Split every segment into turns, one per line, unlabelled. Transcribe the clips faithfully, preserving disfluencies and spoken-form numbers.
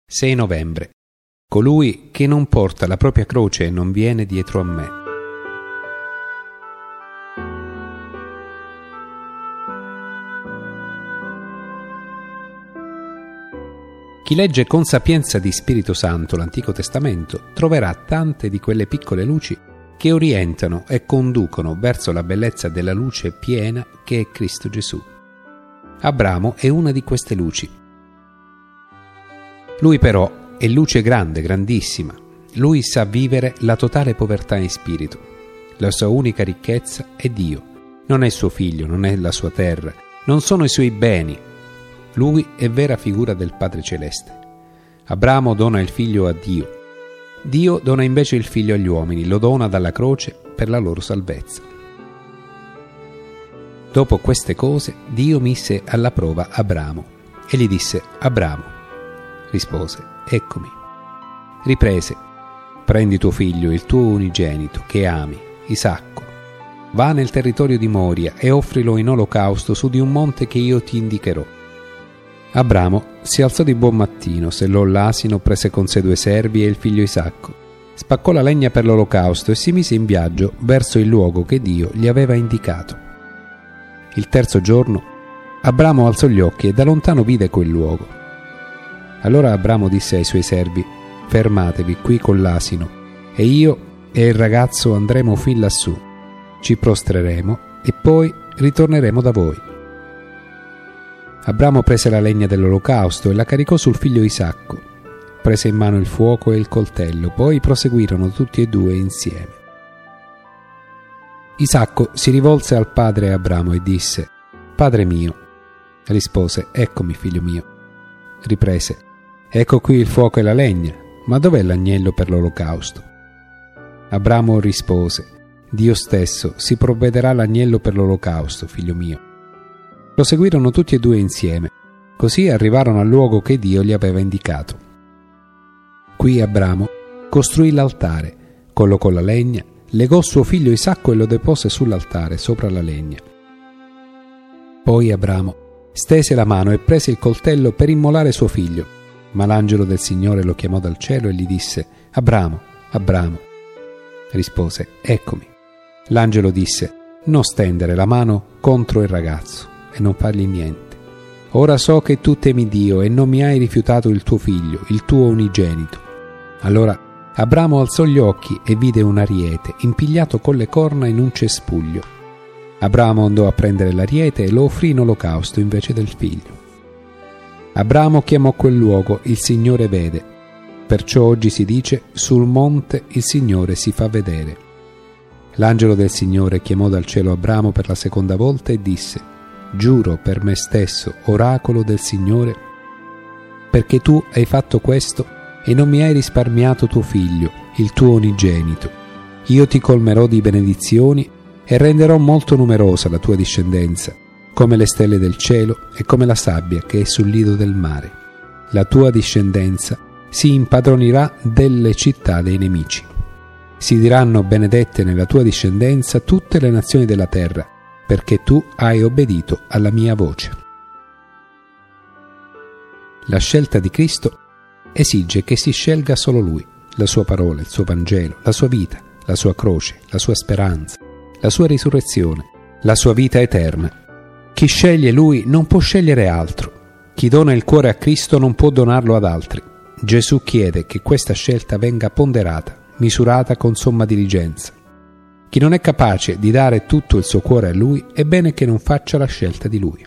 sei novembre. Colui che non porta la propria croce e non viene dietro a me. Chi legge con sapienza di Spirito Santo l'Antico Testamento troverà tante di quelle piccole luci che orientano e conducono verso la bellezza della luce piena che è Cristo Gesù. Abramo è una di queste luci. Lui però è luce grande, grandissima. Lui sa vivere la totale povertà in spirito. La sua unica ricchezza è Dio. Non è il suo figlio, non è la sua terra, non sono i suoi beni. Lui è vera figura del Padre Celeste. Abramo dona il figlio a Dio. Dio dona invece il figlio agli uomini, lo dona dalla croce per la loro salvezza. Dopo queste cose, Dio mise alla prova Abramo e gli disse: Abramo. Rispose: Eccomi. Riprese: Prendi tuo figlio, il tuo unigenito, che ami, Isacco. Va nel territorio di Moria e offrilo in olocausto su di un monte che io ti indicherò. Abramo si alzò di buon mattino, sellò l'asino, prese con sé due servi e il figlio Isacco, spaccò la legna per l'olocausto e si mise in viaggio verso il luogo che Dio gli aveva indicato. Il terzo giorno Abramo alzò gli occhi e da lontano vide quel luogo. Allora Abramo disse ai suoi servi: Fermatevi qui con l'asino, e io e il ragazzo andremo fin lassù, ci prostreremo e poi ritorneremo da voi. Abramo prese la legna dell'olocausto e la caricò sul figlio Isacco, prese in mano il fuoco e il coltello, poi proseguirono tutti e due insieme. Isacco si rivolse al padre Abramo e disse: Padre mio. Rispose: Eccomi, figlio mio. Riprese: Ecco qui il fuoco e la legna, ma dov'è l'agnello per l'olocausto? Abramo rispose: Dio stesso si provvederà l'agnello per l'olocausto, figlio mio. Proseguirono tutti e due insieme, così arrivarono al luogo che Dio gli aveva indicato. Qui Abramo costruì l'altare, collocò la legna, legò suo figlio Isacco e lo depose sull'altare sopra la legna. Poi Abramo stese la mano e prese il coltello per immolare suo figlio, ma l'angelo del Signore lo chiamò dal cielo e gli disse: Abramo, Abramo. Rispose: Eccomi. L'angelo disse: Non stendere la mano contro il ragazzo e non fargli niente. Ora so che tu temi Dio e non mi hai rifiutato il tuo figlio, il tuo unigenito. Allora Abramo alzò gli occhi e vide un ariete impigliato con le corna in un cespuglio. Abramo andò a prendere l'ariete e lo offrì in olocausto invece del figlio. Abramo chiamò quel luogo Il Signore vede. Perciò oggi si dice: sul monte il Signore si fa vedere. L'angelo del Signore chiamò dal cielo Abramo per la seconda volta e disse: Giuro per me stesso, oracolo del Signore, perché tu hai fatto questo e non mi hai risparmiato tuo figlio, il tuo unigenito. Io ti colmerò di benedizioni e renderò molto numerosa la tua discendenza, come le stelle del cielo e come la sabbia che è sul lido del mare. La tua discendenza si impadronirà delle città dei nemici. Si diranno benedette nella tua discendenza tutte le nazioni della terra, perché tu hai obbedito alla mia voce. La scelta di Cristo esige che si scelga solo Lui, la sua parola, il suo Vangelo, la sua vita, la sua croce, la sua speranza, la sua risurrezione, la sua vita eterna. Chi sceglie Lui non può scegliere altro. Chi dona il cuore a Cristo non può donarlo ad altri. Gesù chiede che questa scelta venga ponderata, misurata con somma diligenza. Chi non è capace di dare tutto il suo cuore a Lui, è bene che non faccia la scelta di Lui.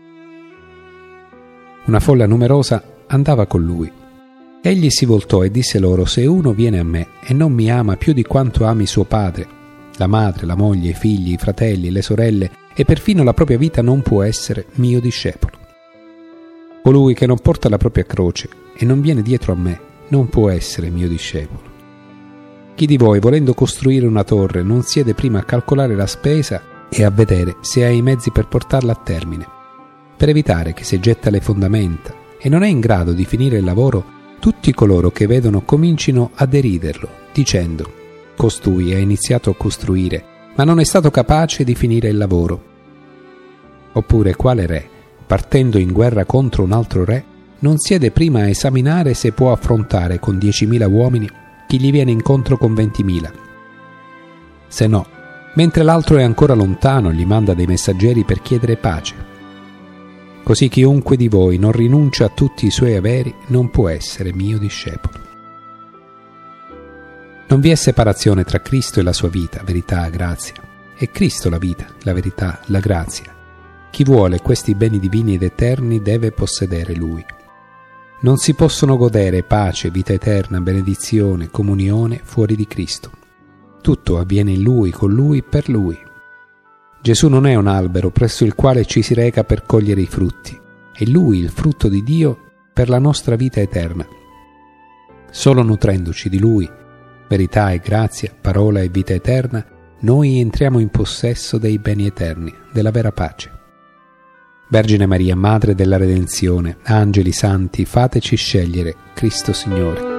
Una folla numerosa andava con Lui. Egli si voltò e disse loro: Se uno viene a me e non mi ama più di quanto ami suo padre, la madre, la moglie, i figli, i fratelli, le sorelle e perfino la propria vita, non può essere mio discepolo. Colui che non porta la propria croce e non viene dietro a me non può essere mio discepolo. Chi di voi, volendo costruire una torre, non siede prima a calcolare la spesa e a vedere se ha i mezzi per portarla a termine, per evitare che se getta le fondamenta e non è in grado di finire il lavoro, tutti coloro che vedono comincino a deriderlo, dicendo: costui ha iniziato a costruire, ma non è stato capace di finire il lavoro. Oppure quale re, partendo in guerra contro un altro re, non siede prima a esaminare se può affrontare con diecimila uomini chi gli viene incontro con ventimila? Se no, mentre l'altro è ancora lontano, gli manda dei messaggeri per chiedere pace. Così chiunque di voi non rinuncia a tutti i suoi averi non può essere mio discepolo. Non vi è separazione tra Cristo e la sua vita, verità, grazia. È Cristo la vita, la verità, la grazia. Chi vuole questi beni divini ed eterni deve possedere Lui. Non si possono godere pace, vita eterna, benedizione, comunione fuori di Cristo. Tutto avviene in Lui, con Lui, per Lui. Gesù non è un albero presso il quale ci si reca per cogliere i frutti. È Lui il frutto di Dio per la nostra vita eterna. Solo nutrendoci di Lui, verità e grazia, parola e vita eterna, noi entriamo in possesso dei beni eterni, della vera pace. Vergine Maria, Madre della Redenzione, angeli santi, fateci scegliere Cristo Signore.